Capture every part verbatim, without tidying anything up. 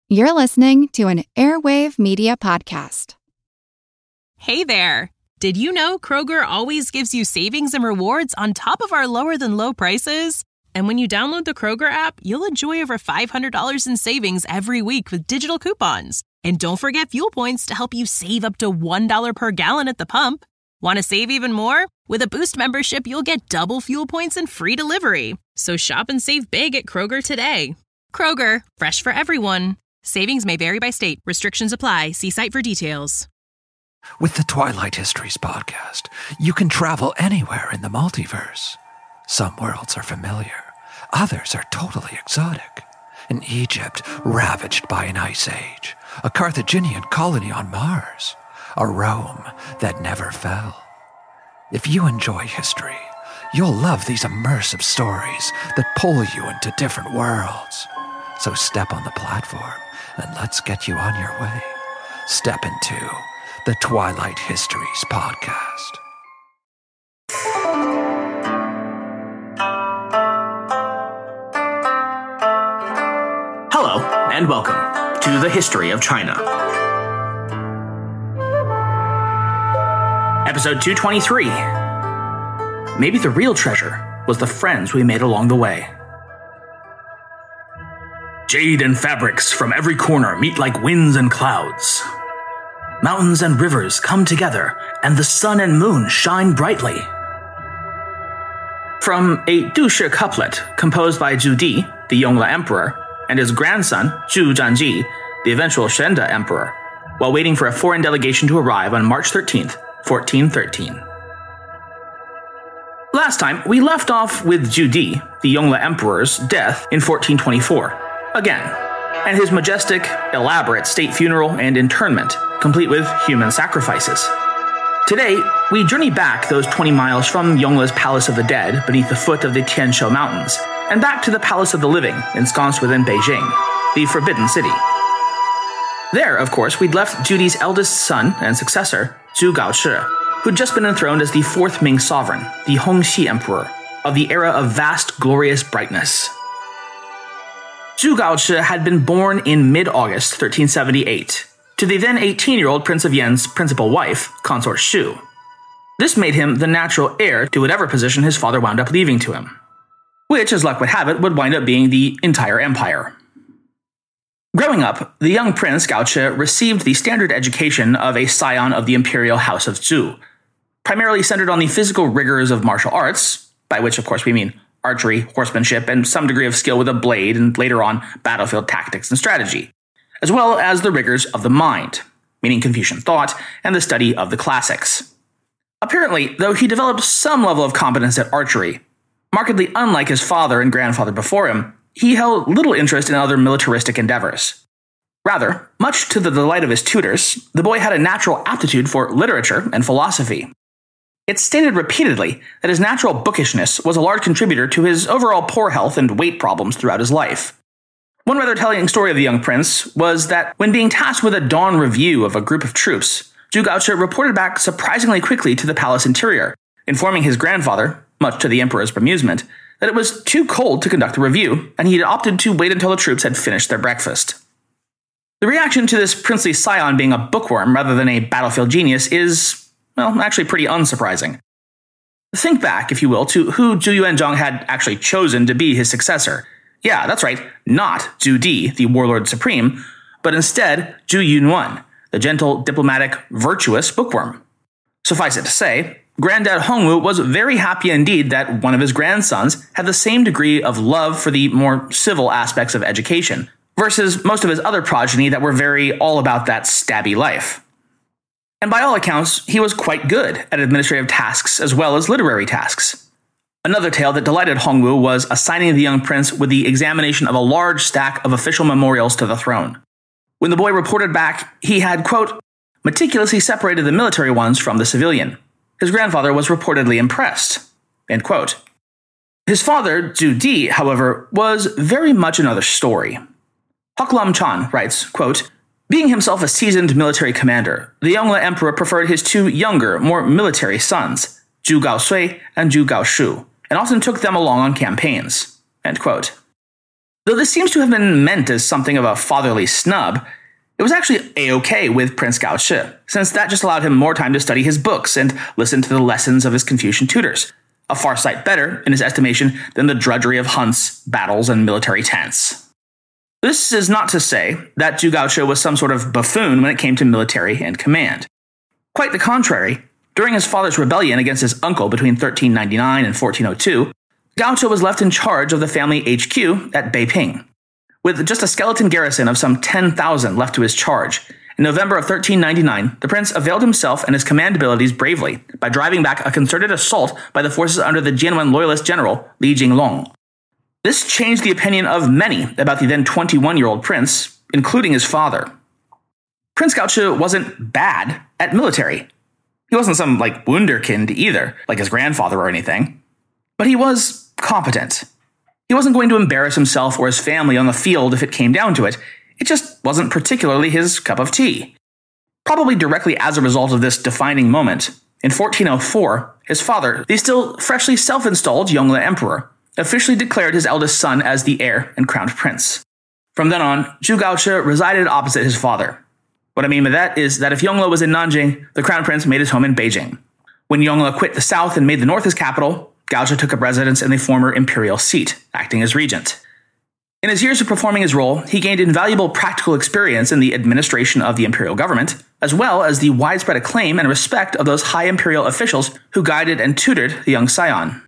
You're listening to an Airwave Media Podcast. Hey there! Did you know Kroger always gives you savings and rewards on top of our lower-than-low prices? And when you download the Kroger app, you'll enjoy over five hundred dollars in savings every week with digital coupons. And don't forget fuel points to help you save up to one dollar per gallon at the pump. Want to save even more? With a Boost membership, you'll get double fuel points and free delivery. So shop and save big at Kroger today. Kroger, fresh for everyone. Savings may vary by state. Restrictions apply. See site for details. With the Twilight Histories podcast, you can travel anywhere in the multiverse. Some worlds are familiar. Others are totally exotic. An Egypt ravaged by an ice age. A Carthaginian colony on Mars. A Rome that never fell. If you enjoy history, you'll love these immersive stories that pull you into different worlds. So step on the platform and let's get you on your way. Step into the Twilight Histories podcast. Hello, and welcome to the History of China. Episode two twenty-three. Maybe the real treasure was the friends we made along the way. Jade and fabrics from every corner meet like winds and clouds. Mountains and rivers come together, and the sun and moon shine brightly. From a Dushi couplet composed by Zhu Di, the Yongle Emperor, and his grandson, Zhu Zhanji, the eventual Shenda Emperor, while waiting for a foreign delegation to arrive on March thirteenth, fourteen thirteen. Last time, we left off with Zhu Di, the Yongle Emperor's death in fourteen twenty-four. Again, and his majestic, elaborate state funeral and internment, complete with human sacrifices. Today, we journey back those twenty miles from Yongle's Palace of the Dead beneath the foot of the Tianshou Mountains, and back to the Palace of the Living, ensconced within Beijing, the Forbidden City. There, of course, we'd left Zhu Di's eldest son and successor, Zhu Gaoshi, who'd just been enthroned as the fourth Ming sovereign, the Hongxi Emperor, of the era of vast, glorious brightness. Zhu Gaoshi had been born in mid-August thirteen seventy-eight to the then eighteen-year-old Prince of Yan's principal wife, Consort Shu. This made him the natural heir to whatever position his father wound up leaving to him, which, as luck would have it, would wind up being the entire empire. Growing up, the young Prince Gaoshi received the standard education of a scion of the imperial house of Zhu, primarily centered on the physical rigors of martial arts, by which, of course, we mean archery, horsemanship, and some degree of skill with a blade, and later on, battlefield tactics and strategy, as well as the rigors of the mind, meaning Confucian thought, and the study of the classics. Apparently, though he developed some level of competence at archery, markedly unlike his father and grandfather before him, he held little interest in other militaristic endeavors. Rather, much to the delight of his tutors, the boy had a natural aptitude for literature and philosophy. It's stated repeatedly that his natural bookishness was a large contributor to his overall poor health and weight problems throughout his life. One rather telling story of the young prince was that when being tasked with a dawn review of a group of troops, Zhu Gaoshi reported back surprisingly quickly to the palace interior, informing his grandfather, much to the emperor's bemusement, that it was too cold to conduct a review, and he had opted to wait until the troops had finished their breakfast. The reaction to this princely scion being a bookworm rather than a battlefield genius is, well, actually pretty unsurprising. Think back, if you will, to who Zhu Yuanzhang had actually chosen to be his successor. Yeah, that's right, not Zhu Di, the warlord supreme, but instead Zhu Yunwan, the gentle, diplomatic, virtuous bookworm. Suffice it to say, Granddad Hongwu was very happy indeed that one of his grandsons had the same degree of love for the more civil aspects of education, versus most of his other progeny that were very all about that stabby life. And by all accounts, he was quite good at administrative tasks as well as literary tasks. Another tale that delighted Hongwu was assigning the young prince with the examination of a large stack of official memorials to the throne. When the boy reported back, he had, quote, meticulously separated the military ones from the civilian. His grandfather was reportedly impressed, end quote. His father, Zhu Di, however, was very much another story. Hok Lam Chan writes, quote, being himself a seasoned military commander, the Yongle Emperor preferred his two younger, more military sons, Zhu Gaosui and Zhu Gaoshu, and often took them along on campaigns, end quote. Though this seems to have been meant as something of a fatherly snub, it was actually a-okay with Prince Gaoshi, since that just allowed him more time to study his books and listen to the lessons of his Confucian tutors, a far sight better, in his estimation, than the drudgery of hunts, battles, and military tents. This is not to say that Zhu Gaoshi was some sort of buffoon when it came to military and command. Quite the contrary, during his father's rebellion against his uncle between thirteen ninety-nine and fourteen oh two, Gaoshi was left in charge of the family H Q at Beiping. With just a skeleton garrison of some ten thousand left to his charge, in November of thirteen ninety-nine, the prince availed himself and his command abilities bravely by driving back a concerted assault by the forces under the Jianwen loyalist general Li Jinglong. This changed the opinion of many about the then twenty-one-year-old prince, including his father. Prince Gaoshi wasn't bad at military. He wasn't some, like, wunderkind either, like his grandfather or anything. But he was competent. He wasn't going to embarrass himself or his family on the field if it came down to it. It just wasn't particularly his cup of tea. Probably directly as a result of this defining moment, in fourteen oh four, his father, the still freshly self-installed Yongle Emperor, officially declared his eldest son as the heir and crowned prince. From then on, Zhu Gaoshi resided opposite his father. What I mean by that is that if Yongle was in Nanjing, the crown prince made his home in Beijing. When Yongle quit the south and made the north his capital, Gaoshi took up residence in the former imperial seat, acting as regent. In his years of performing his role, he gained invaluable practical experience in the administration of the imperial government, as well as the widespread acclaim and respect of those high imperial officials who guided and tutored the young scion.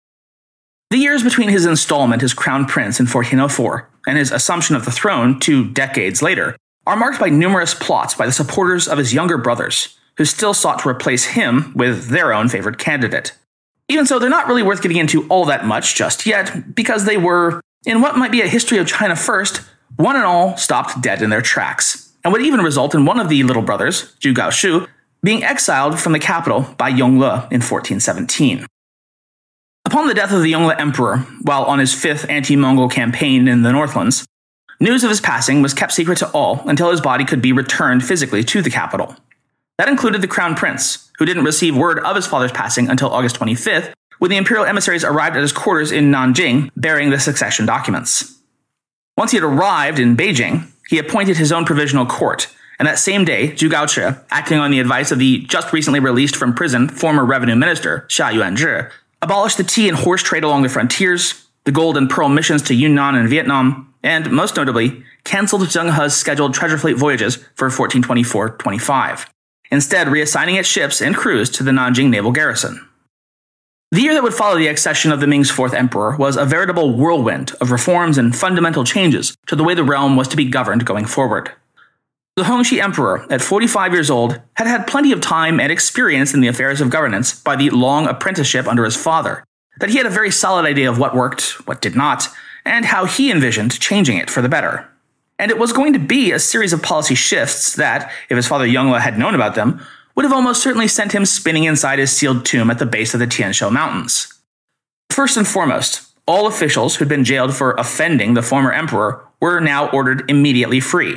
The years between his installment as crown prince in fourteen oh four and his assumption of the throne two decades later are marked by numerous plots by the supporters of his younger brothers, who still sought to replace him with their own favored candidate. Even so, they're not really worth getting into all that much just yet, because they were, in what might be a history of China first, one and all stopped dead in their tracks, and would even result in one of the little brothers, Zhu Gaoshi, being exiled from the capital by Yongle in fourteen seventeen. Upon the death of the Yongle Emperor, while on his fifth anti-Mongol campaign in the Northlands, news of his passing was kept secret to all until his body could be returned physically to the capital. That included the crown prince, who didn't receive word of his father's passing until August twenty-fifth, when the imperial emissaries arrived at his quarters in Nanjing bearing the succession documents. Once he had arrived in Beijing, he appointed his own provisional court, and that same day, Zhu Gaoshi, acting on the advice of the just recently released from prison former revenue minister Xia Yuanzhi, abolished the tea and horse trade along the frontiers, the gold and pearl missions to Yunnan and Vietnam, and, most notably, cancelled Zheng He's scheduled treasure fleet voyages for fourteen twenty-four twenty-five, instead reassigning its ships and crews to the Nanjing naval garrison. The year that would follow the accession of the Ming's fourth emperor was a veritable whirlwind of reforms and fundamental changes to the way the realm was to be governed going forward. The Hongxi emperor, at forty-five years old, had had plenty of time and experience in the affairs of governance by the long apprenticeship under his father, that he had a very solid idea of what worked, what did not, and how he envisioned changing it for the better. And it was going to be a series of policy shifts that, if his father Yongle had known about them, would have almost certainly sent him spinning inside his sealed tomb at the base of the Tianshou Mountains. First and foremost, all officials who'd been jailed for offending the former emperor were now ordered immediately free.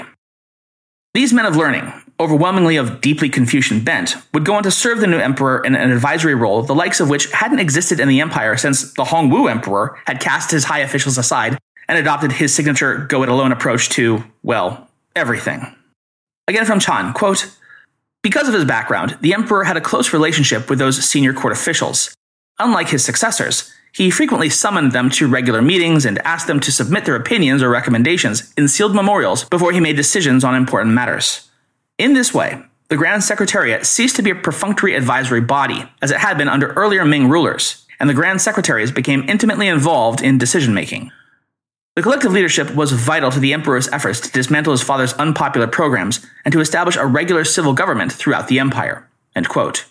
These men of learning, overwhelmingly of deeply Confucian bent, would go on to serve the new emperor in an advisory role the likes of which hadn't existed in the empire since the Hongwu emperor had cast his high officials aside and adopted his signature go-it-alone approach to, well, everything. Again from Chan, quote, "Because of his background, the emperor had a close relationship with those senior court officials. Unlike his successors, he frequently summoned them to regular meetings and asked them to submit their opinions or recommendations in sealed memorials before he made decisions on important matters. In this way, the Grand Secretariat ceased to be a perfunctory advisory body, as it had been under earlier Ming rulers, and the Grand Secretaries became intimately involved in decision-making. The collective leadership was vital to the emperor's efforts to dismantle his father's unpopular programs and to establish a regular civil government throughout the empire." End quote.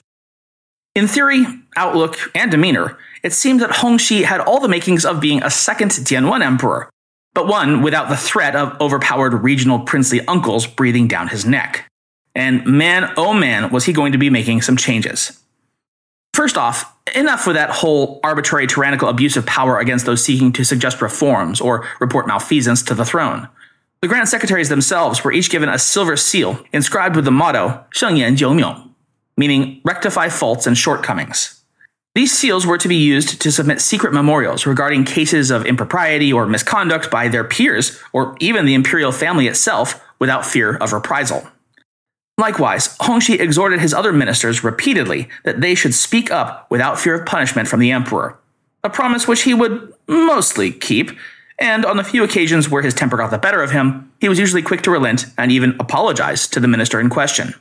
In theory, outlook, and demeanor, it seemed that Hongxi had all the makings of being a second Tianwen emperor, but one without the threat of overpowered regional princely uncles breathing down his neck. And man, oh man, was he going to be making some changes. First off, enough with that whole arbitrary tyrannical abuse of power against those seeking to suggest reforms or report malfeasance to the throne. The Grand Secretaries themselves were each given a silver seal inscribed with the motto, 圣言九缗, meaning rectify faults and shortcomings. These seals were to be used to submit secret memorials regarding cases of impropriety or misconduct by their peers, or even the imperial family itself, without fear of reprisal. Likewise, Hongxi exhorted his other ministers repeatedly that they should speak up without fear of punishment from the emperor, a promise which he would mostly keep, and on the few occasions where his temper got the better of him, he was usually quick to relent and even apologize to the minister in question.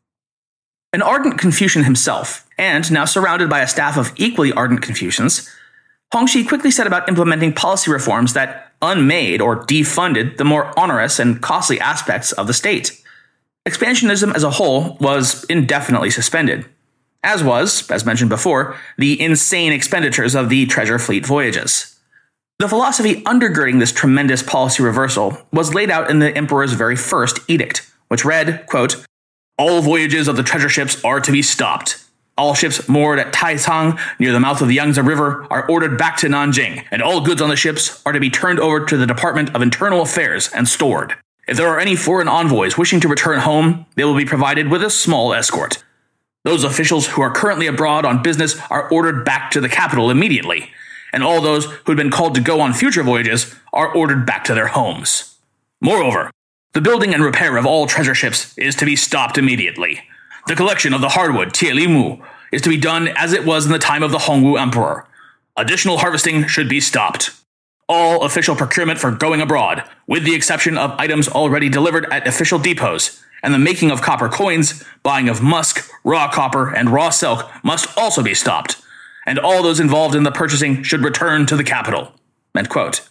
An ardent Confucian himself, and now surrounded by a staff of equally ardent Confucians, Hongxi quickly set about implementing policy reforms that unmade or defunded the more onerous and costly aspects of the state. Expansionism as a whole was indefinitely suspended, as was, as mentioned before, the insane expenditures of the treasure fleet voyages. The philosophy undergirding this tremendous policy reversal was laid out in the emperor's very first edict, which read, quote, "All voyages of the treasure ships are to be stopped. All ships moored at Taicang near the mouth of the Yangtze River are ordered back to Nanjing, and all goods on the ships are to be turned over to the Department of Internal Affairs and stored. If there are any foreign envoys wishing to return home, they will be provided with a small escort. Those officials who are currently abroad on business are ordered back to the capital immediately, and all those who had been called to go on future voyages are ordered back to their homes. Moreover, the building and repair of all treasure ships is to be stopped immediately. The collection of the hardwood, Tie Li Mu, is to be done as it was in the time of the Hongwu Emperor. Additional harvesting should be stopped. All official procurement for going abroad, with the exception of items already delivered at official depots, and the making of copper coins, buying of musk, raw copper, and raw silk must also be stopped, and all those involved in the purchasing should return to the capital." End quote.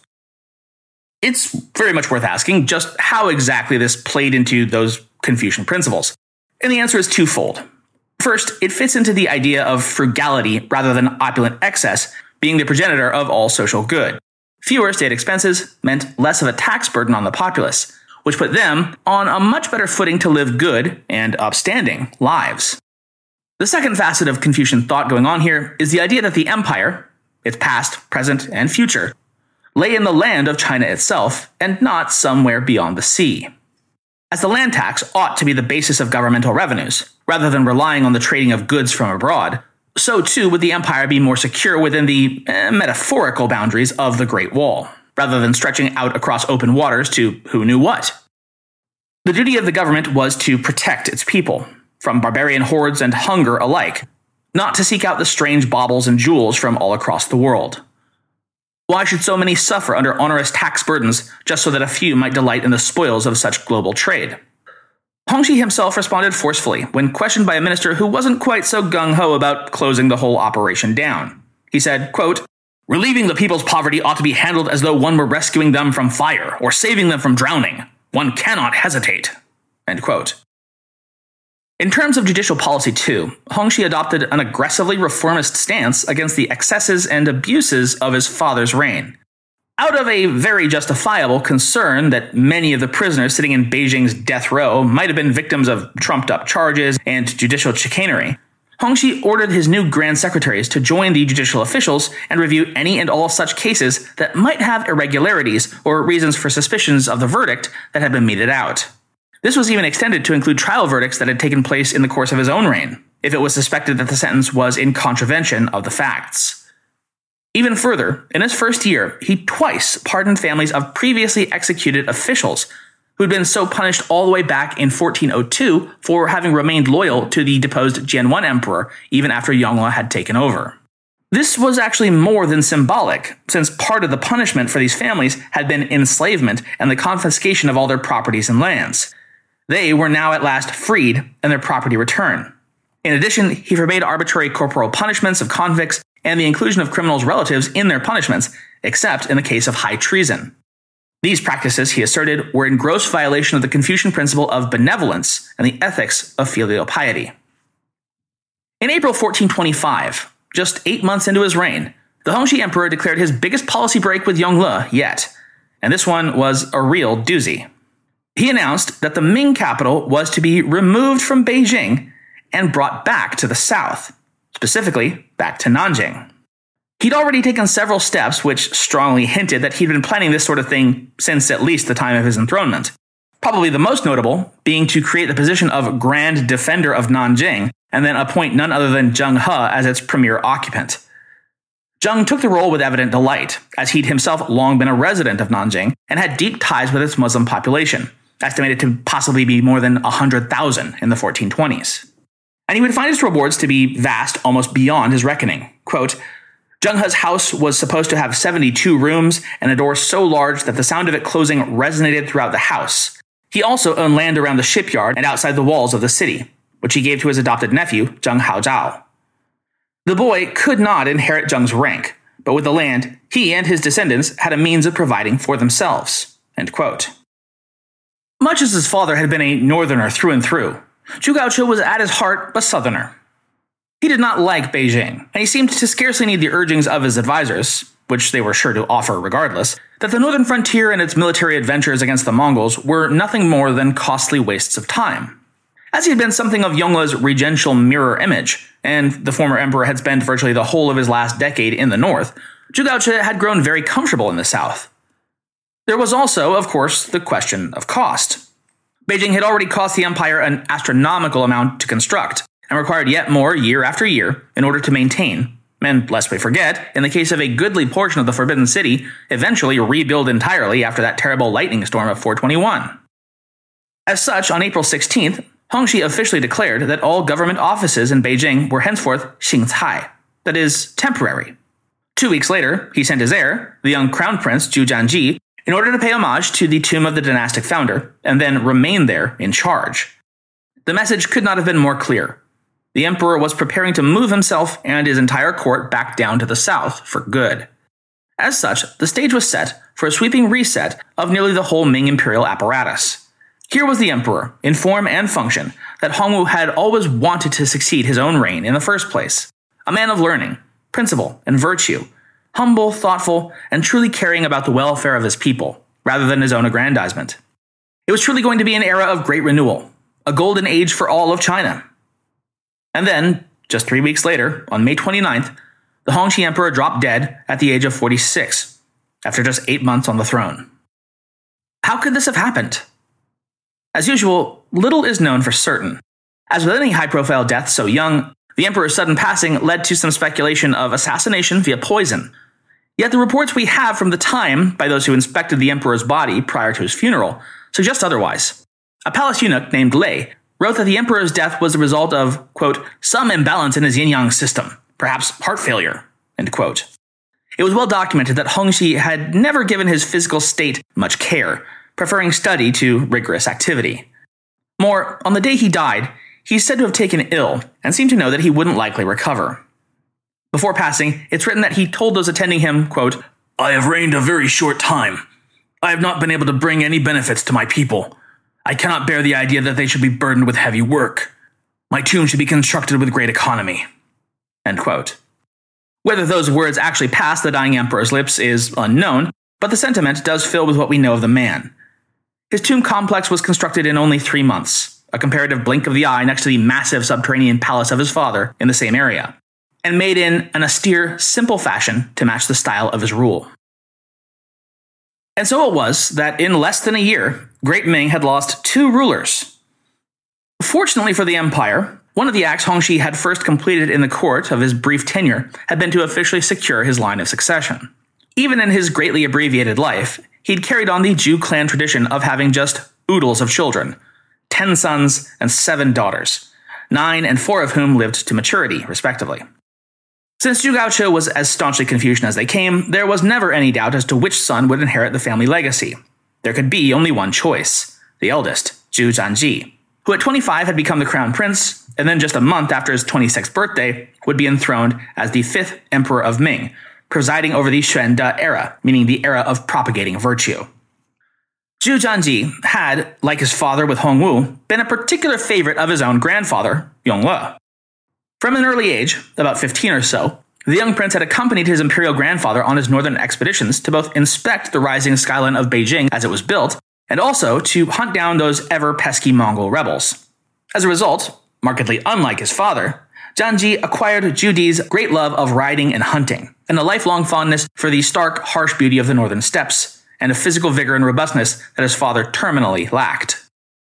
It's very much worth asking just how exactly this played into those Confucian principles. And the answer is twofold. First, it fits into the idea of frugality rather than opulent excess being the progenitor of all social good. Fewer state expenses meant less of a tax burden on the populace, which put them on a much better footing to live good and upstanding lives. The second facet of Confucian thought going on here is the idea that the empire, its past, present, and future, lay in the land of China itself and not somewhere beyond the sea. As the land tax ought to be the basis of governmental revenues, rather than relying on the trading of goods from abroad, so too would the empire be more secure within the eh, metaphorical boundaries of the Great Wall, rather than stretching out across open waters to who knew what. The duty of the government was to protect its people, from barbarian hordes and hunger alike, not to seek out the strange baubles and jewels from all across the world. Why should so many suffer under onerous tax burdens just so that a few might delight in the spoils of such global trade? Hongxi himself responded forcefully when questioned by a minister who wasn't quite so gung-ho about closing the whole operation down. He said, quote, "Relieving the people's poverty ought to be handled as though one were rescuing them from fire or saving them from drowning. One cannot hesitate." End quote. In terms of judicial policy too, Hongxi adopted an aggressively reformist stance against the excesses and abuses of his father's reign. Out of a very justifiable concern that many of the prisoners sitting in Beijing's death row might have been victims of trumped-up charges and judicial chicanery, Hongxi ordered his new grand secretaries to join the judicial officials and review any and all such cases that might have irregularities or reasons for suspicions of the verdict that had been meted out. This was even extended to include trial verdicts that had taken place in the course of his own reign, if it was suspected that the sentence was in contravention of the facts. Even further, in his first year, he twice pardoned families of previously executed officials who had been so punished all the way back in fourteen oh two for having remained loyal to the deposed Jianwen emperor even after Yongle had taken over. This was actually more than symbolic, since part of the punishment for these families had been enslavement and the confiscation of all their properties and lands. They were now at last freed and their property returned. In addition, he forbade arbitrary corporal punishments of convicts and the inclusion of criminals' relatives in their punishments, except in the case of high treason. These practices, he asserted, were in gross violation of the Confucian principle of benevolence and the ethics of filial piety. In April fourteen twenty-five, just eight months into his reign, the Hongxi emperor declared his biggest policy break with Yongle yet, and this one was a real doozy. He announced that the Ming capital was to be removed from Beijing and brought back to the south, specifically back to Nanjing. He'd already taken several steps which strongly hinted that he'd been planning this sort of thing since at least the time of his enthronement. Probably the most notable being to create the position of Grand Defender of Nanjing and then appoint none other than Zheng He as its premier occupant. Zheng took the role with evident delight, as he'd himself long been a resident of Nanjing and had deep ties with its Muslim population, estimated to possibly be more than one hundred thousand in the fourteen twenties. And he would find its rewards to be vast almost beyond his reckoning. Quote, Zheng He's house was supposed to have seventy-two rooms and a door so large that the sound of it closing resonated throughout the house. He also owned land around the shipyard and outside the walls of the city, which he gave to his adopted nephew, Zheng Haozhao. The boy could not inherit Zheng's rank, but with the land, he and his descendants had a means of providing for themselves. End quote. Much as his father had been a northerner through and through, Zhu Gaoche was at his heart a southerner. He did not like Beijing, and he seemed to scarcely need the urgings of his advisors, which they were sure to offer regardless, that the northern frontier and its military adventures against the Mongols were nothing more than costly wastes of time. As he had been something of Yongle's regential mirror image, and the former emperor had spent virtually the whole of his last decade in the north, Zhu Gaoche had grown very comfortable in the south. There was also, of course, the question of cost. Beijing had already cost the empire an astronomical amount to construct, and required yet more year after year in order to maintain, and lest we forget, in the case of a goodly portion of the Forbidden City, eventually rebuild entirely after that terrible lightning storm of four twenty-one. As such, on April sixteenth, Hongxi officially declared that all government offices in Beijing were henceforth xingcai, that is, temporary. Two weeks later, he sent his heir, the young crown prince Zhu Jianji, in order to pay homage to the tomb of the dynastic founder, and then remain there in charge. The message could not have been more clear. The emperor was preparing to move himself and his entire court back down to the south for good. As such, the stage was set for a sweeping reset of nearly the whole Ming imperial apparatus. Here was the emperor, in form and function, that Hongwu had always wanted to succeed his own reign in the first place. A man of learning, principle, and virtue, humble, thoughtful, and truly caring about the welfare of his people, rather than his own aggrandizement. It was truly going to be an era of great renewal, a golden age for all of China. And then, just three weeks later, on May twenty-ninth, the Hongxi emperor dropped dead at the age of forty-six, after just eight months on the throne. How could this have happened? As usual, little is known for certain. As with any high-profile death so young, the emperor's sudden passing led to some speculation of assassination via poison. Yet the reports we have from the time, by those who inspected the emperor's body prior to his funeral, suggest otherwise. A palace eunuch named Lei wrote that the emperor's death was the result of, quote, some imbalance in his yin-yang system, perhaps heart failure, end quote. It was well documented that Hongxi had never given his physical state much care, preferring study to rigorous activity. More, on the day he died, he is said to have taken ill and seemed to know that he wouldn't likely recover. Before passing, it's written that he told those attending him, quote, I have reigned a very short time. I have not been able to bring any benefits to my people. I cannot bear the idea that they should be burdened with heavy work. My tomb should be constructed with great economy. End quote. Whether those words actually passed the dying emperor's lips is unknown, but the sentiment does fill with what we know of the man. His tomb complex was constructed in only three months, a comparative blink of the eye next to the massive subterranean palace of his father in the same area, and made in an austere, simple fashion to match the style of his rule. And so it was that in less than a year, Great Ming had lost two rulers. Fortunately for the empire, one of the acts Hongxi had first completed in the court of his brief tenure had been to officially secure his line of succession. Even in his greatly abbreviated life, he'd carried on the Zhu clan tradition of having just oodles of children, ten sons and seven daughters, nine and four of whom lived to maturity, respectively. Since Zhu Gaoche was as staunchly Confucian as they came, there was never any doubt as to which son would inherit the family legacy. There could be only one choice, the eldest, Zhu Jianji, who at twenty-five had become the crown prince, and then just a month after his twenty-sixth birthday would be enthroned as the fifth emperor of Ming, presiding over the Xuande era, meaning the era of propagating virtue. Zhu Jianji had, like his father with Hongwu, been a particular favorite of his own grandfather, Yongle. From an early age, about fifteen or so, the young prince had accompanied his imperial grandfather on his northern expeditions to both inspect the rising skyline of Beijing as it was built, and also to hunt down those ever-pesky Mongol rebels. As a result, markedly unlike his father, Jianji acquired Zhu Di's great love of riding and hunting, and a lifelong fondness for the stark, harsh beauty of the northern steppes, and a physical vigor and robustness that his father terminally lacked.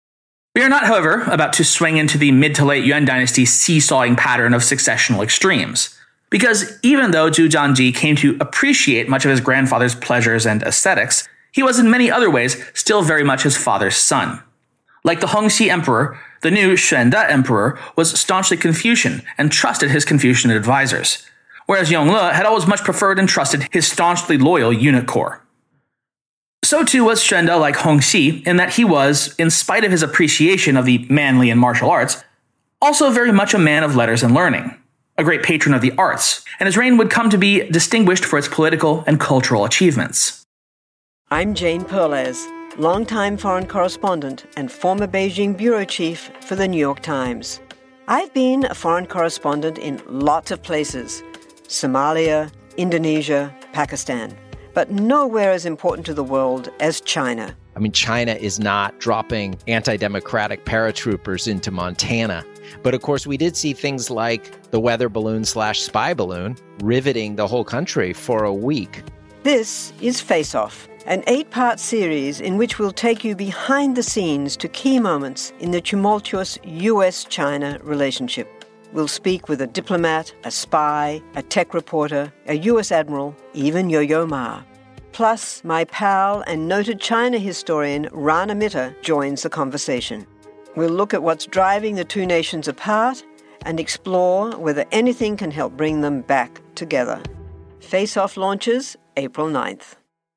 We are not, however, about to swing into the mid to late Yuan dynasty seesawing pattern of successional extremes. Because even though Zhu Jiangji came to appreciate much of his grandfather's pleasures and aesthetics, he was in many other ways still very much his father's son. Like the Hongxi emperor, the new Xuande emperor was staunchly Confucian and trusted his Confucian advisors, whereas Yongle had always much preferred and trusted his staunchly loyal eunuch corps. So too was Xuande like Hongxi in that he was, in spite of his appreciation of the manly and martial arts, also very much a man of letters and learning, a great patron of the arts, and his reign would come to be distinguished for its political and cultural achievements. I'm Jane Perlez, longtime foreign correspondent and former Beijing bureau chief for the New York Times. I've been a foreign correspondent in lots of places: Somalia, Indonesia, Pakistan, but nowhere as important to the world as China. I mean, China is not dropping anti-democratic paratroopers into Montana. But of course, we did see things like the weather balloon slash spy balloon riveting the whole country for a week. This is Face Off, an eight-part series in which we'll take you behind the scenes to key moments in the tumultuous U S China relationship. We'll speak with a diplomat, a spy, a tech reporter, a U S admiral, even Yo-Yo Ma. Plus, my pal and noted China historian Rana Mitter joins the conversation. We'll look at what's driving the two nations apart and explore whether anything can help bring them back together. Face Off launches April ninth.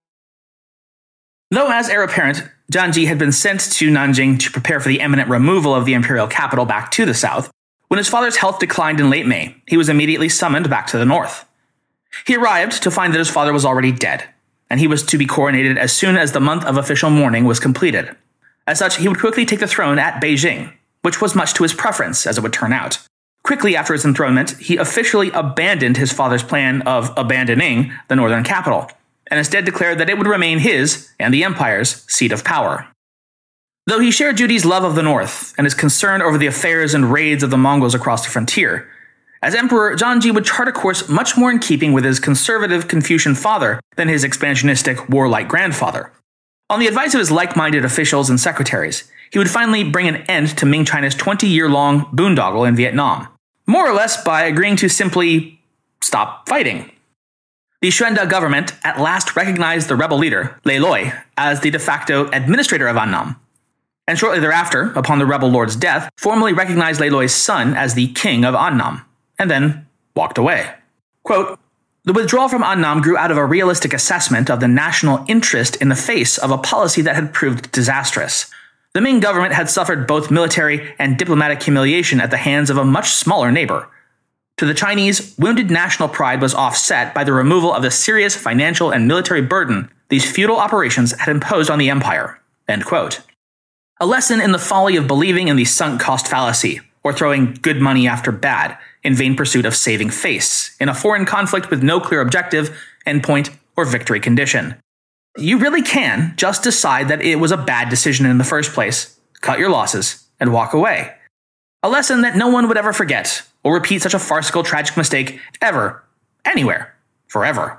Though as heir apparent, Jiangji had been sent to Nanjing to prepare for the imminent removal of the imperial capital back to the south, when his father's health declined in late May, he was immediately summoned back to the north. He arrived to find that his father was already dead, and he was to be coronated as soon as the month of official mourning was completed. As such, he would quickly take the throne at Beijing, which was much to his preference, as it would turn out. Quickly after his enthronement, he officially abandoned his father's plan of abandoning the northern capital, and instead declared that it would remain his, and the empire's, seat of power. Though he shared Judi's love of the north and his concern over the affairs and raids of the Mongols across the frontier, as emperor, Jiangji would chart a course much more in keeping with his conservative Confucian father than his expansionistic, warlike grandfather. On the advice of his like-minded officials and secretaries, he would finally bring an end to Ming China's twenty-year-long boondoggle in Vietnam, more or less by agreeing to simply stop fighting. The Xuande government at last recognized the rebel leader, Lê Loi, as the de facto administrator of Annam, and shortly thereafter, upon the rebel lord's death, formally recognized Lê Loi's son as the king of Annam, and then walked away. Quote, "The withdrawal from Annam grew out of a realistic assessment of the national interest in the face of a policy that had proved disastrous. The Ming government had suffered both military and diplomatic humiliation at the hands of a much smaller neighbor. To the Chinese, wounded national pride was offset by the removal of the serious financial and military burden these feudal operations had imposed on the empire." End quote. A lesson in the folly of believing in the sunk cost fallacy, or throwing good money after bad, in vain pursuit of saving face, in a foreign conflict with no clear objective, endpoint, or victory condition. You really can just decide that it was a bad decision in the first place, cut your losses, and walk away. A lesson that no one would ever forget, or repeat such a farcical, tragic mistake ever, anywhere, forever.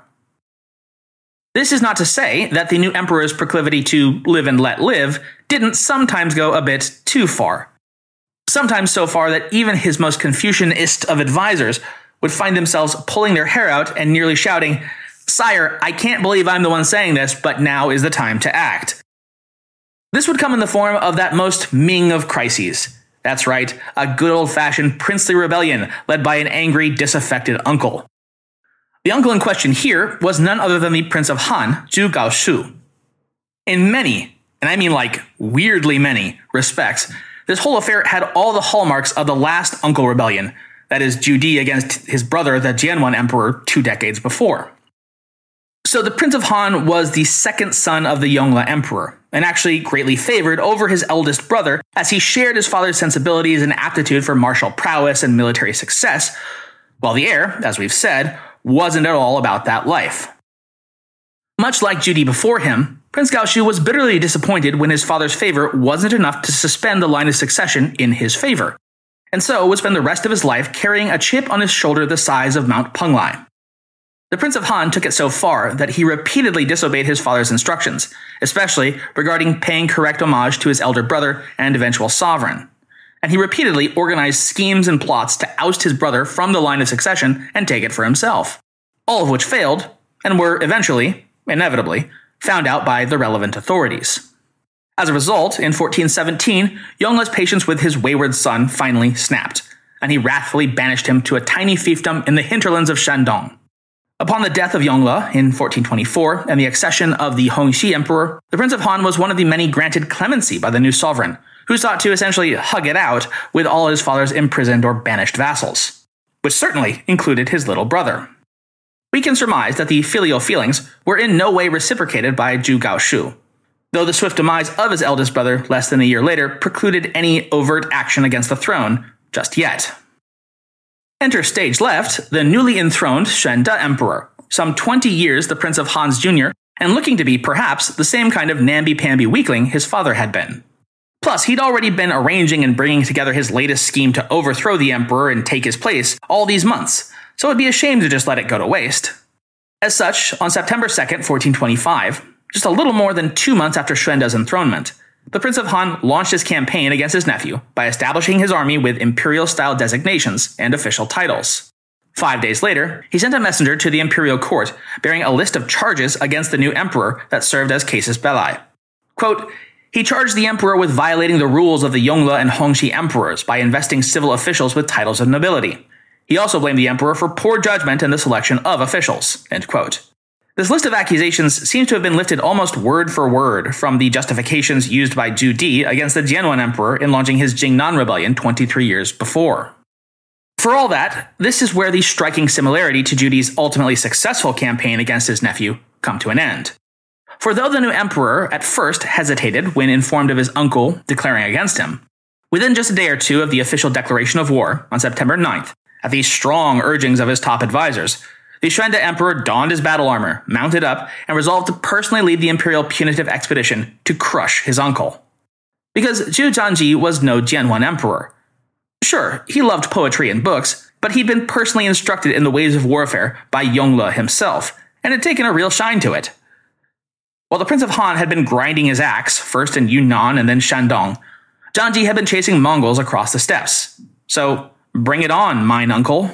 This is not to say that the new emperor's proclivity to live and let live didn't sometimes go a bit too far. Sometimes so far that even his most Confucianist of advisors would find themselves pulling their hair out and nearly shouting, "Sire, I can't believe I'm the one saying this, but now is the time to act." This would come in the form of that most Ming of crises. That's right, a good old-fashioned princely rebellion led by an angry, disaffected uncle. The uncle in question here was none other than the Prince of Han, Zhu Gaoshu. In many, and I mean like weirdly many, respects, this whole affair had all the hallmarks of the last uncle rebellion, that is, Zhu Di against his brother, the Jianwen emperor, two decades before. So the Prince of Han was the second son of the Yongle emperor, and actually greatly favored over his eldest brother, as he shared his father's sensibilities and aptitude for martial prowess and military success, while the heir, as we've said, wasn't at all about that life. Much like Zhu Di before him, Prince Gaoshu was bitterly disappointed when his father's favor wasn't enough to suspend the line of succession in his favor, and so would spend the rest of his life carrying a chip on his shoulder the size of Mount Penglai. The Prince of Han took it so far that he repeatedly disobeyed his father's instructions, especially regarding paying correct homage to his elder brother and eventual sovereign. And he repeatedly organized schemes and plots to oust his brother from the line of succession and take it for himself, all of which failed and were eventually, inevitably, found out by the relevant authorities. As a result, in fourteen seventeen, Yongle's patience with his wayward son finally snapped, and he wrathfully banished him to a tiny fiefdom in the hinterlands of Shandong. Upon the death of Yongle in fourteen twenty-four and the accession of the Hongxi Emperor, the Prince of Han was one of the many granted clemency by the new sovereign, who sought to essentially hug it out with all his father's imprisoned or banished vassals, which certainly included his little brother. We can surmise that the filial feelings were in no way reciprocated by Zhu Gaoshu, though the swift demise of his eldest brother less than a year later precluded any overt action against the throne just yet. Enter stage left, the newly enthroned Shenda Emperor, some twenty years the Prince of Han's junior, and looking to be perhaps the same kind of namby-pamby weakling his father had been. Plus, he'd already been arranging and bringing together his latest scheme to overthrow the emperor and take his place all these months, so it'd be a shame to just let it go to waste. As such, on September second, fourteen twenty-five, just a little more than two months after Shenda's enthronement, the Prince of Han launched his campaign against his nephew by establishing his army with imperial-style designations and official titles. Five days later, he sent a messenger to the imperial court bearing a list of charges against the new emperor that served as casus belli. Quote, he charged the emperor with violating the rules of the Yongle and Hongxi emperors by investing civil officials with titles of nobility. He also blamed the emperor for poor judgment in the selection of officials. End quote. This list of accusations seems to have been lifted almost word for word from the justifications used by Zhu Di against the Jianwen emperor in launching his Jingnan rebellion twenty-three years before. For all that, this is where the striking similarity to Zhu Di's ultimately successful campaign against his nephew come to an end. For though the new emperor at first hesitated when informed of his uncle declaring against him, within just a day or two of the official declaration of war on September ninth, at the strong urgings of his top advisors, the Shenda emperor donned his battle armor, mounted up, and resolved to personally lead the imperial punitive expedition to crush his uncle. Because Zhu Zhanji was no Jianwen emperor. Sure, he loved poetry and books, but he'd been personally instructed in the ways of warfare by Yongle himself, and had taken a real shine to it. While the Prince of Han had been grinding his axe, first in Yunnan and then Shandong, Zhanji had been chasing Mongols across the steppes. So, bring it on, mine uncle.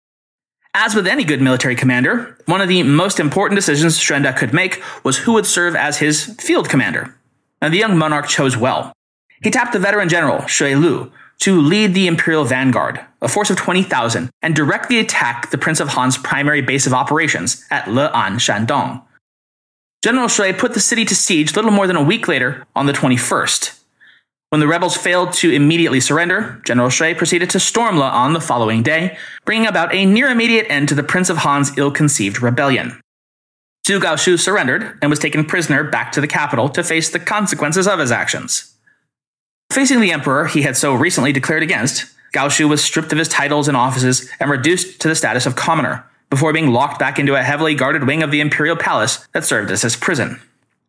As with any good military commander, one of the most important decisions Shenda could make was who would serve as his field commander. And the young monarch chose well. He tapped the veteran general, Shui Lu, to lead the imperial vanguard, a force of twenty thousand, and directly attack the Prince of Han's primary base of operations at Le'an, Shandong. General Shui put the city to siege little more than a week later on the twenty-first. When the rebels failed to immediately surrender, General Shui proceeded to storm Le'an the following day, bringing about a near-immediate end to the Prince of Han's ill-conceived rebellion. Zhu Gaoshu surrendered and was taken prisoner back to the capital to face the consequences of his actions. Facing the emperor he had so recently declared against, Gaoshu was stripped of his titles and offices and reduced to the status of commoner, before being locked back into a heavily guarded wing of the imperial palace that served as his prison.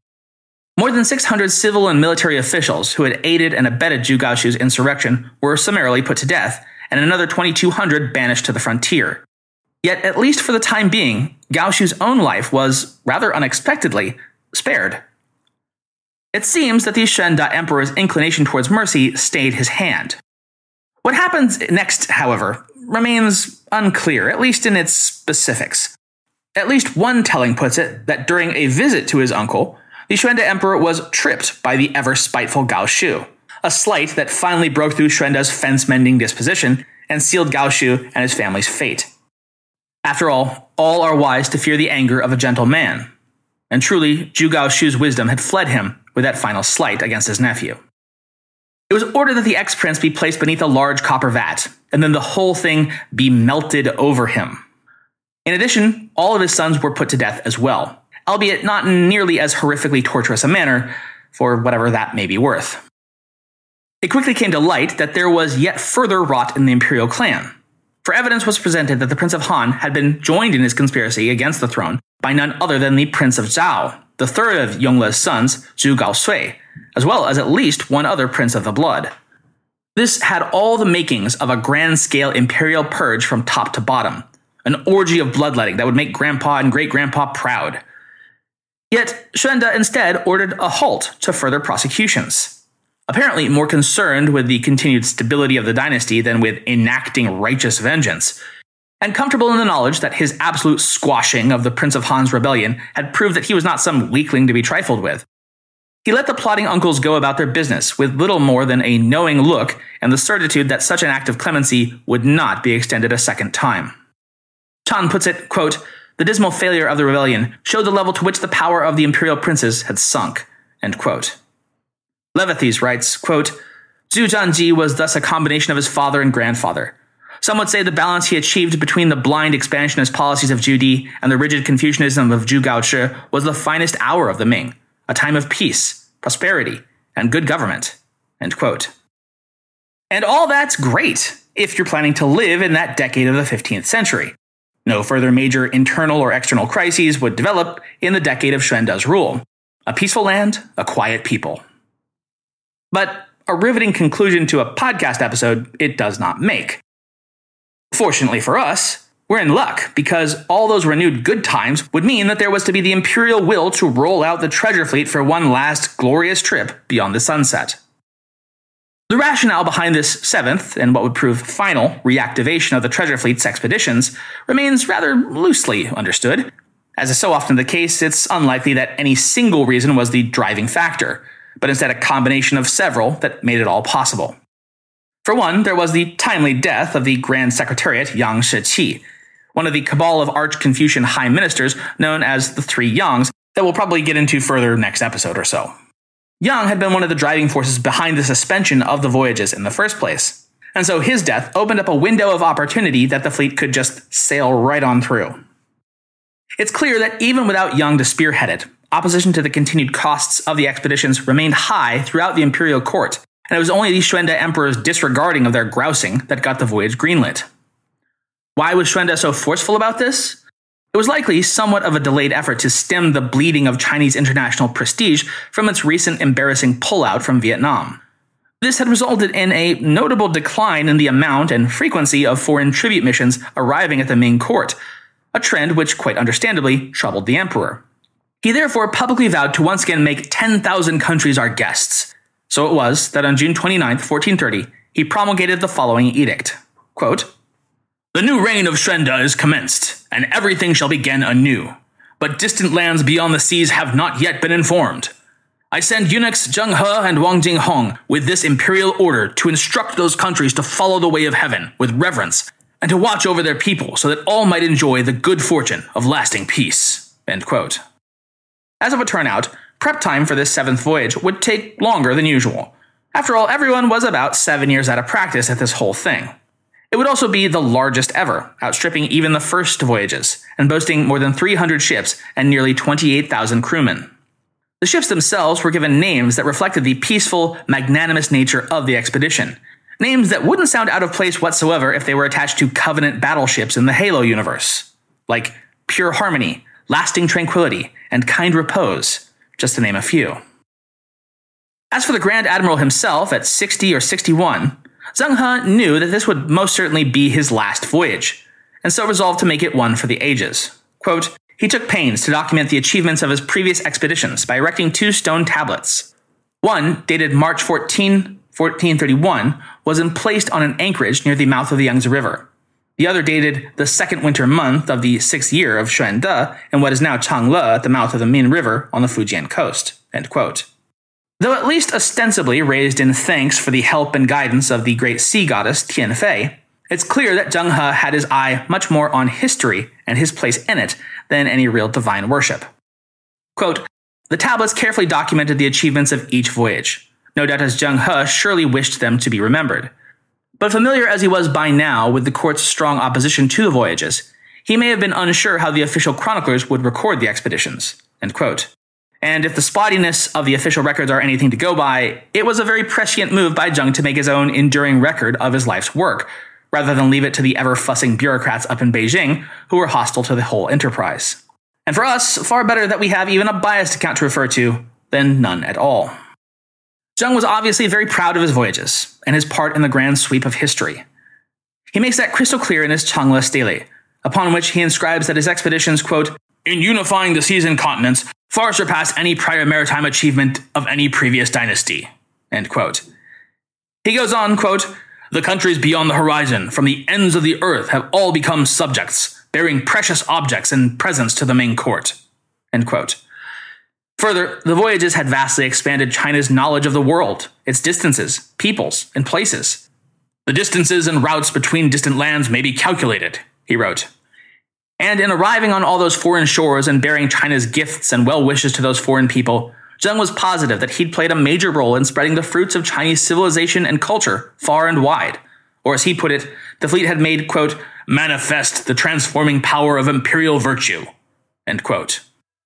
More than six hundred civil and military officials who had aided and abetted Zhu Gaoshu's insurrection were summarily put to death, and another twenty-two hundred banished to the frontier. Yet, at least for the time being, Gaoshu's own life was, rather unexpectedly, spared. It seems that the Shenda emperor's inclination towards mercy stayed his hand. What happens next, however, remains unclear, at least in its specifics. At least one telling puts it that during a visit to his uncle, the Shenda emperor was tripped by the ever-spiteful Gaoshu, a slight that finally broke through Shwenda's fence-mending disposition and sealed Gaoshu and his family's fate. After all, all are wise to fear the anger of a gentle man, and truly, Zhu Gaoshu's wisdom had fled him with that final slight against his nephew. It was ordered that the ex-prince be placed beneath a large copper vat, and then the whole thing be melted over him. In addition, all of his sons were put to death as well, albeit not in nearly as horrifically torturous a manner, for whatever that may be worth. It quickly came to light that there was yet further rot in the imperial clan, for evidence was presented that the Prince of Han had been joined in his conspiracy against the throne by none other than the Prince of Zhao, the third of Yongle's sons, Zhu Gaosui, as well as at least one other prince of the blood. This had all the makings of a grand-scale imperial purge from top to bottom, an orgy of bloodletting that would make Grandpa and Great-Grandpa proud. Yet, Xuande instead ordered a halt to further prosecutions, apparently more concerned with the continued stability of the dynasty than with enacting righteous vengeance, and comfortable in the knowledge that his absolute squashing of the Prince of Han's rebellion had proved that he was not some weakling to be trifled with. He let the plotting uncles go about their business with little more than a knowing look and the certitude that such an act of clemency would not be extended a second time. Chan puts it, quote, "The dismal failure of the rebellion showed the level to which the power of the imperial princes had sunk," end quote. Levethes writes, quote, "Zhu Zhanji was thus a combination of his father and grandfather. Some would say the balance he achieved between the blind expansionist policies of Zhu Di and the rigid Confucianism of Zhu Gaozi was the finest hour of the Ming, a time of peace, prosperity, and good government," end quote. And all that's great if you're planning to live in that decade of the fifteenth century. No further major internal or external crises would develop in the decade of Xuande's rule. A peaceful land, a quiet people. But a riveting conclusion to a podcast episode it does not make. Fortunately for us, we're in luck because all those renewed good times would mean that there was to be the imperial will to roll out the treasure fleet for one last glorious trip beyond the sunset. The rationale behind this seventh, and what would prove final, reactivation of the treasure fleet's expeditions remains rather loosely understood. As is so often the case, it's unlikely that any single reason was the driving factor, but instead a combination of several that made it all possible. For one, there was the timely death of the Grand Secretariat Yang Shiqi, one of the cabal of arch-Confucian high ministers known as the Three Yangs that we'll probably get into further next episode or so. Yang had been one of the driving forces behind the suspension of the voyages in the first place, and so his death opened up a window of opportunity that the fleet could just sail right on through. It's clear that even without Yang to spearhead it, opposition to the continued costs of the expeditions remained high throughout the imperial court, and it was only the Xuande emperor's disregarding of their grousing that got the voyage greenlit. Why was Xuande so forceful about this? It was likely somewhat of a delayed effort to stem the bleeding of Chinese international prestige from its recent embarrassing pullout from Vietnam. This had resulted in a notable decline in the amount and frequency of foreign tribute missions arriving at the Ming court, a trend which, quite understandably, troubled the emperor. He therefore publicly vowed to once again make ten thousand countries our guests. So it was that on June twenty-ninth, fourteen thirty, he promulgated the following edict, quote, "The new reign of Xuande is commenced, and everything shall begin anew. But distant lands beyond the seas have not yet been informed. I send eunuchs Zheng He and Wang Jinghong with this imperial order to instruct those countries to follow the way of heaven with reverence, and to watch over their people so that all might enjoy the good fortune of lasting peace," end quote. As it would turn out, prep time for this seventh voyage would take longer than usual. After all, everyone was about seven years out of practice at this whole thing. It would also be the largest ever, outstripping even the first voyages, and boasting more than three hundred ships and nearly twenty-eight thousand crewmen. The ships themselves were given names that reflected the peaceful, magnanimous nature of the expedition. Names that wouldn't sound out of place whatsoever if they were attached to Covenant battleships in the Halo universe, like Pure Harmony, Lasting Tranquility, and Kind Repose, just to name a few. As for the Grand Admiral himself at sixty or sixty-one, Zheng He knew that this would most certainly be his last voyage, and so resolved to make it one for the ages. Quote, "He took pains to document the achievements of his previous expeditions by erecting two stone tablets. One, dated March fourteenth, fourteen thirty-one, was emplaced on an anchorage near the mouth of the Yangtze River. The other, dated the second winter month of the sixth year of Xuande, in what is now Changle at the mouth of the Min River on the Fujian coast," end quote. Though at least ostensibly raised in thanks for the help and guidance of the great sea goddess Tianfei, it's clear that Zheng He had his eye much more on history and his place in it than any real divine worship. Quote, "The tablets carefully documented the achievements of each voyage, no doubt as Zheng He surely wished them to be remembered. But familiar as he was by now with the court's strong opposition to the voyages, he may have been unsure how the official chroniclers would record the expeditions," end quote. And if the spottiness of the official records are anything to go by, it was a very prescient move by Zheng to make his own enduring record of his life's work, rather than leave it to the ever-fussing bureaucrats up in Beijing who were hostile to the whole enterprise. And for us, far better that we have even a biased account to refer to than none at all. Zheng was obviously very proud of his voyages and his part in the grand sweep of history. He makes that crystal clear in his Changle Stele, upon which he inscribes that his expeditions, quote, in unifying the seas and continents, far surpass any prior maritime achievement of any previous dynasty, end quote. He goes on, quote, the countries beyond the horizon, from the ends of the earth, have all become subjects, bearing precious objects and presents to the Ming court, end quote. Further, the voyages had vastly expanded China's knowledge of the world, its distances, peoples, and places. The distances and routes between distant lands may be calculated, he wrote. And in arriving on all those foreign shores and bearing China's gifts and well wishes to those foreign people, Zheng was positive that he'd played a major role in spreading the fruits of Chinese civilization and culture far and wide. Or as he put it, the fleet had made, quote, manifest the transforming power of imperial virtue, end quote.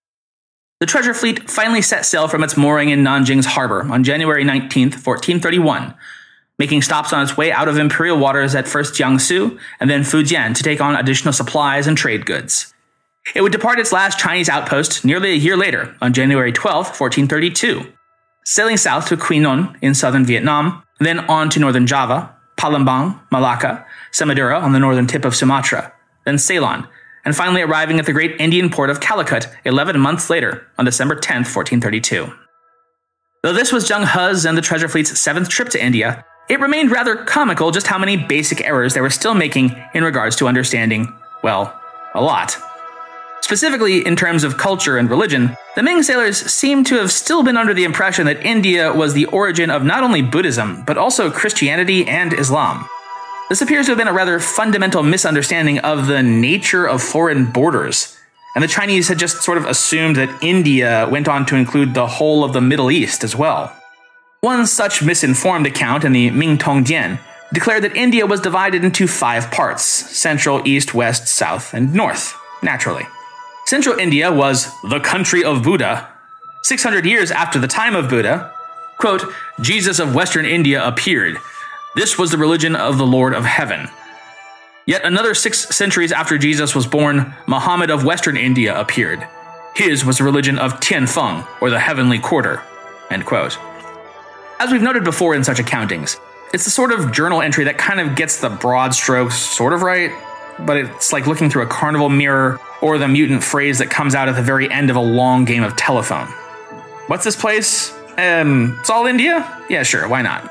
The treasure fleet finally set sail from its mooring in Nanjing's harbor on January nineteenth, fourteen thirty-one, making stops on its way out of imperial waters at first Jiangsu and then Fujian to take on additional supplies and trade goods. It would depart its last Chinese outpost nearly a year later, on January twelfth, fourteen thirty-two, sailing south to Quy Nhon in southern Vietnam, then on to northern Java, Palembang, Malacca, Samudra on the northern tip of Sumatra, then Ceylon, and finally arriving at the great Indian port of Calicut eleven months later, on December tenth, fourteen thirty-two. Though this was Zheng He's and the treasure fleet's seventh trip to India, it remained rather comical just how many basic errors they were still making in regards to understanding, well, a lot. Specifically, in terms of culture and religion, the Ming sailors seem to have still been under the impression that India was the origin of not only Buddhism, but also Christianity and Islam. This appears to have been a rather fundamental misunderstanding of the nature of foreign borders, and the Chinese had just sort of assumed that India went on to include the whole of the Middle East as well. One such misinformed account in the Ming Tong Jian declared that India was divided into five parts: central, east, west, south, and north, naturally. Central India was the country of Buddha. six hundred years after the time of Buddha, quote, Jesus of Western India appeared. This was the religion of the Lord of Heaven. Yet another six centuries after Jesus was born, Muhammad of Western India appeared. His was the religion of Tianfeng, or the Heavenly Quarter, end quote. As we've noted before in such accountings, it's the sort of journal entry that kind of gets the broad strokes sort of right, but it's like looking through a carnival mirror or the mutant phrase that comes out at the very end of a long game of telephone. What's this place? Um, it's all India? Yeah, sure, why not?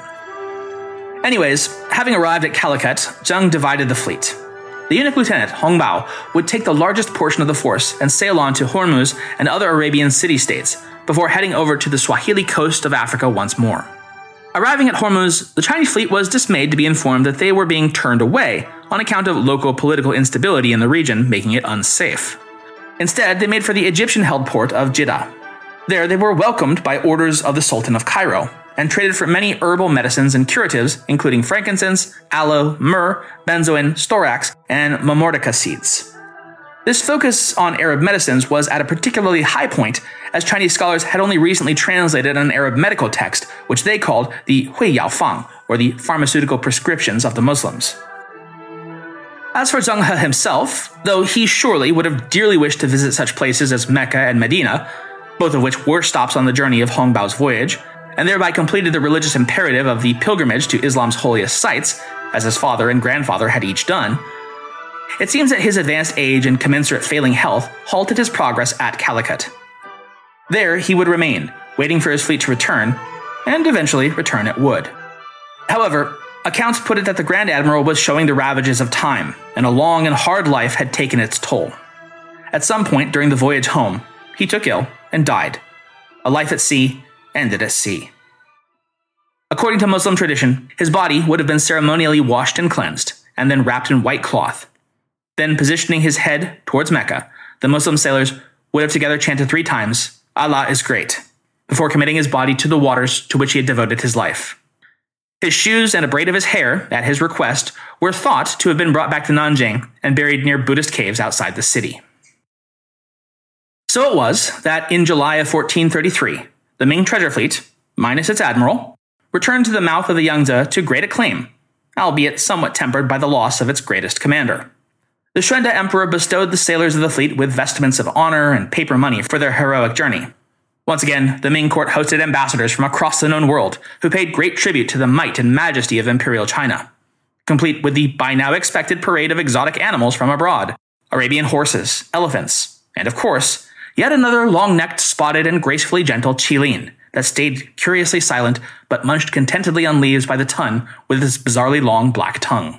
Anyways, having arrived at Calicut, Zheng divided the fleet. The eunuch lieutenant, Hong Bao, would take the largest portion of the force and sail on to Hormuz and other Arabian city-states, before heading over to the Swahili coast of Africa once more. Arriving at Hormuz, the Chinese fleet was dismayed to be informed that they were being turned away on account of local political instability in the region, making it unsafe. Instead, they made for the Egyptian-held port of Jeddah. There, they were welcomed by orders of the Sultan of Cairo, and traded for many herbal medicines and curatives, including frankincense, aloe, myrrh, benzoin, storax, and mamordica seeds. This focus on Arab medicines was at a particularly high point, as Chinese scholars had only recently translated an Arab medical text, which they called the Hui Yao Fang, or the pharmaceutical prescriptions of the Muslims. As for Zheng He himself, though he surely would have dearly wished to visit such places as Mecca and Medina, both of which were stops on the journey of Hong Bao's voyage, and thereby completed the religious imperative of the pilgrimage to Islam's holiest sites, as his father and grandfather had each done, it seems that his advanced age and commensurate failing health halted his progress at Calicut. There he would remain, waiting for his fleet to return, and eventually return it would. However, accounts put it that the Grand Admiral was showing the ravages of time, and a long and hard life had taken its toll. At some point during the voyage home, he took ill and died. A life at sea ended at sea. According to Muslim tradition, his body would have been ceremonially washed and cleansed, and then wrapped in white cloth. Then, positioning his head towards Mecca, the Muslim sailors would have together chanted three times, Allah is great, before committing his body to the waters to which he had devoted his life. His shoes and a braid of his hair, at his request, were thought to have been brought back to Nanjing and buried near Buddhist caves outside the city. So it was that in July of fourteen thirty-three, the Ming treasure fleet, minus its admiral, returned to the mouth of the Yangtze to great acclaim, albeit somewhat tempered by the loss of its greatest commander. The Xuande Emperor bestowed the sailors of the fleet with vestments of honor and paper money for their heroic journey. Once again, the Ming court hosted ambassadors from across the known world who paid great tribute to the might and majesty of imperial China, complete with the by now expected parade of exotic animals from abroad, Arabian horses, elephants, and of course, yet another long-necked, spotted, and gracefully gentle Qilin that stayed curiously silent but munched contentedly on leaves by the ton with its bizarrely long black tongue.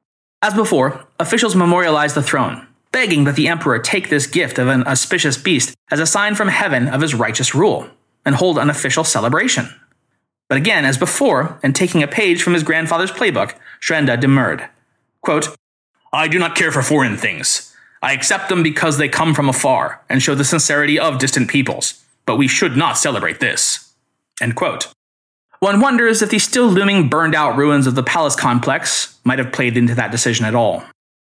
As before, officials memorialized the throne, begging that the emperor take this gift of an auspicious beast as a sign from heaven of his righteous rule, and hold an official celebration. But again, as before, and taking a page from his grandfather's playbook, Shrenda demurred. Quote, "I do not care for foreign things. I accept them because they come from afar and show the sincerity of distant peoples, but we should not celebrate this." End quote. One wonders if the still looming burned-out ruins of the palace complex might have played into that decision at all.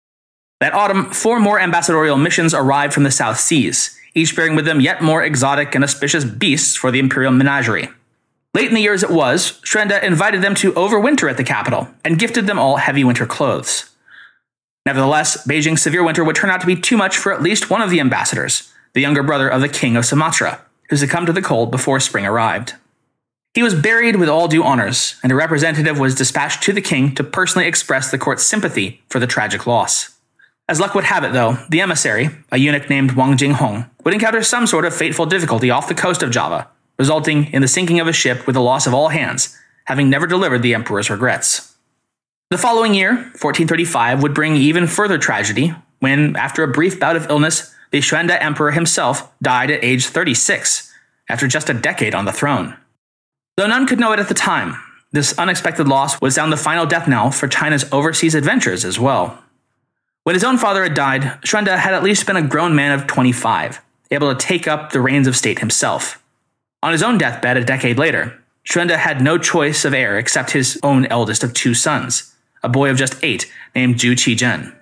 That autumn, four more ambassadorial missions arrived from the South Seas, each bearing with them yet more exotic and auspicious beasts for the imperial menagerie. Late in the year as it was, Shrenda invited them to overwinter at the capital and gifted them all heavy winter clothes. Nevertheless, Beijing's severe winter would turn out to be too much for at least one of the ambassadors, the younger brother of the king of Sumatra, who succumbed to the cold before spring arrived. He was buried with all due honors, and a representative was dispatched to the king to personally express the court's sympathy for the tragic loss. As luck would have it, though, the emissary, a eunuch named Wang Jinghong, would encounter some sort of fateful difficulty off the coast of Java, resulting in the sinking of a ship with the loss of all hands, having never delivered the emperor's regrets. The following year, fourteen thirty-five, would bring even further tragedy when, after a brief bout of illness, the Shrenda emperor himself died at age thirty-six, after just a decade on the throne. Though none could know it at the time, this unexpected loss would sound the final death knell for China's overseas adventures as well. When his own father had died, Shrenda had at least been a grown man of twenty-five, able to take up the reins of state himself. On his own deathbed a decade later, Shrenda had no choice of heir except his own eldest of two sons, a boy of just eight named Zhu Qizhen.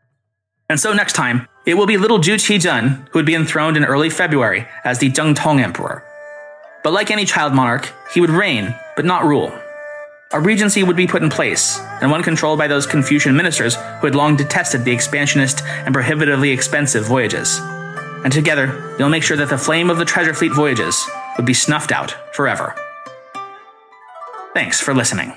And so next time, it will be little Zhu Qizhen who would be enthroned in early February as the Zhengtong Emperor. But like any child monarch, he would reign, but not rule. A regency would be put in place, and one controlled by those Confucian ministers who had long detested the expansionist and prohibitively expensive voyages. And together, they'll make sure that the flame of the treasure fleet voyages would be snuffed out forever. Thanks for listening.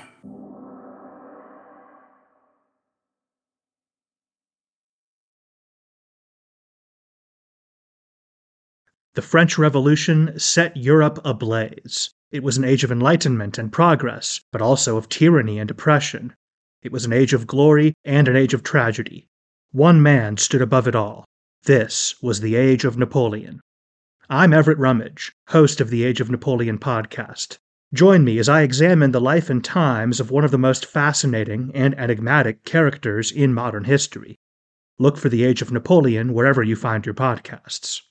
The French Revolution set Europe ablaze. It was an age of enlightenment and progress, but also of tyranny and oppression. It was an age of glory and an age of tragedy. One man stood above it all. This was the Age of Napoleon. I'm Everett Rummage, host of the Age of Napoleon podcast. Join me as I examine the life and times of one of the most fascinating and enigmatic characters in modern history. Look for the Age of Napoleon wherever you find your podcasts.